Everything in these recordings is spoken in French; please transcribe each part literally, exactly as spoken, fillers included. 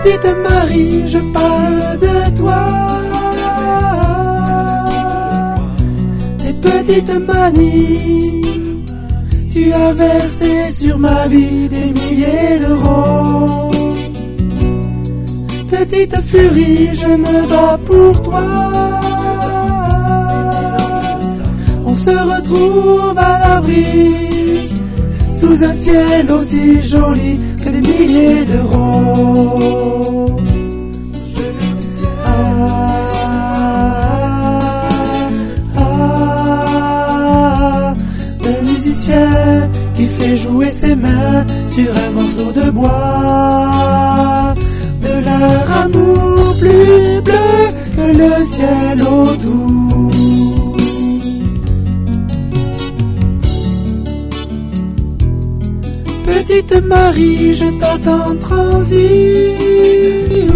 Petite Marie, je parle de toi. Tes petites manies, tu as versé sur ma vie des milliers d'euros. Petite furie, je me bats pour toi. On se retrouve à l'abri, sous un ciel aussi joli que des milliers d'euros. Ah, ah, le musicien qui fait jouer ses mains sur un morceau de bois, de leur amour plus bleu que le ciel autour. Petite Marie, je t'attends transi.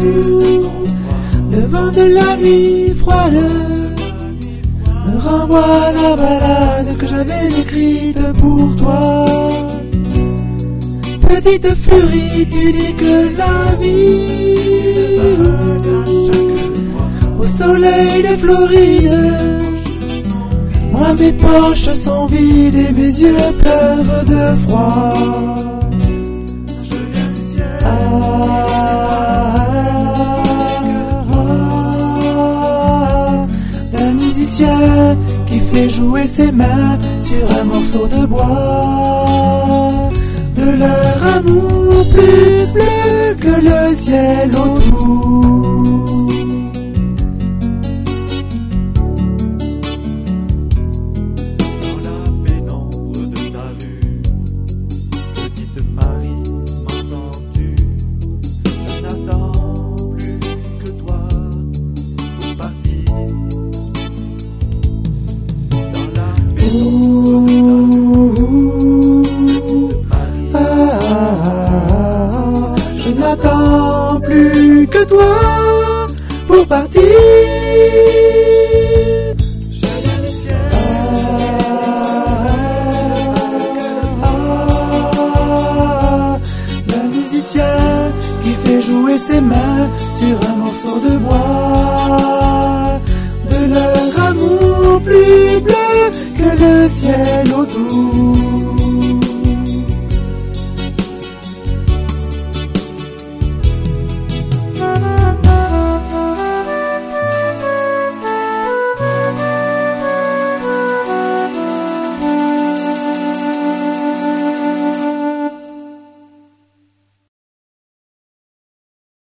Le vent de la nuit froide me renvoie la balade que j'avais écrite pour toi. Petite furie, tu dis que la vie, au soleil des Florides, moi mes poches sont vides et mes yeux pleurent de froid. Je viens du ciel. Ah, ah, ah, un musicien qui fait jouer ses mains sur un morceau de bois, de leur amour plus bleu que le ciel autour. Je n'attends plus que toi pour partir. Je viens du ciel. Ah, ah, le musicien qui fait jouer ses mains sur un morceau de bois, de leur amour plus bleu que le ciel autour.